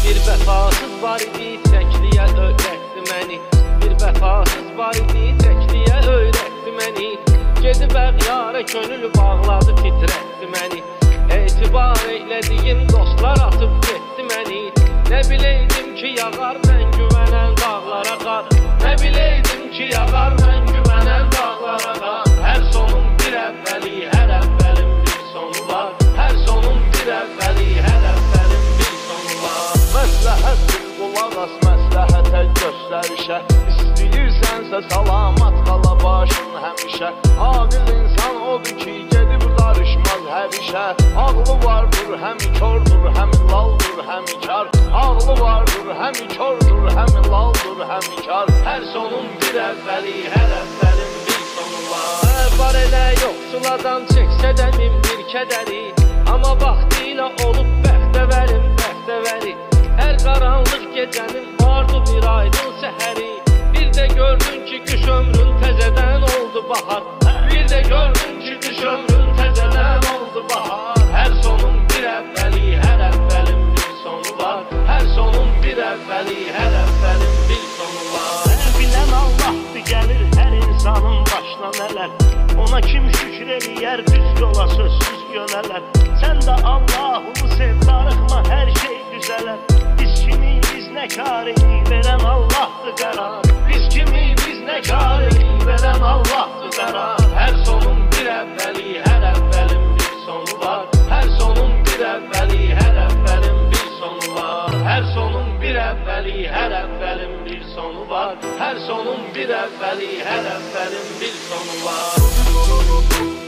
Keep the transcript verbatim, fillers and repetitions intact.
Bir vəfasız var idi, təkliyə öyrətdi məni. Bir vəfasız var idi, təkliyə öyrətdi məni. Gedib əğyara könül bağladı, titrətdi məni. Etibar eylədiyim dostlar atıb getdi məni. Nə biləydim ki, yağar mən güvənən dağlara qar. Nə biləydim ki, yağar mən güvənən dağlara qar. Hər sonun bir əvvəli, hər əvvəlin bir sonu var. Hər sonun bir əvvəli, hər əvvəlin bir sonu var. Məsləhətdir qulaq as, məsləhətə göstərişə. İstəyirsənsə salamat qala başın həmişə. Aqil insan odur ki, gedib qarışmaz hər işə. Ağlı vardır, həmi kordur, həmi laldır, həmi kar. Ağlı vardır, həmi kordur, həmi laldır, həmi kar. Hər sonun bir əvvəli, hər əvvəlin bir sonu var. Var elə yoxsuladan çəksə də min bir kədəri. Amma vaxtilə olub bəxtəvərim, bəxtəvəri. Hər qaranlıq gecənin vardı bir aydın səhəri. Bir də gördün ki, qış ömrün təzədən oldu bahar. Bir də gördün ki, qış ömrün təzədən oldu bahar. Hər sonun bir əvvəli, hər əvvəlin bir sonu var. Hər sonun bir əvvəli, hər əvvəlin bir sonu var. Bilən Allahdır, gəlir hər insanın başına nələr. Ona kim şükür eləyər, düz yola sözsüz yönələr. Sən də Allah'ını sev, darıxma, hər şey düzələr. Biz kimi, biz nə kar eyi, verən Allah'dır qərar. Biz kimi, biz nə kar eyi, verən Allah'dır qərar. Hər sonun bir əvvəli, hər əvvəlin bir sonu var. Hər sonun bir əvvəli, hər əvvəlin bir sonu var. Hər sonun bir əvvəli, hər əvvəlin bir sonu var. Hər sonun bir əvvəli, hər əvvəlin bir sonu var.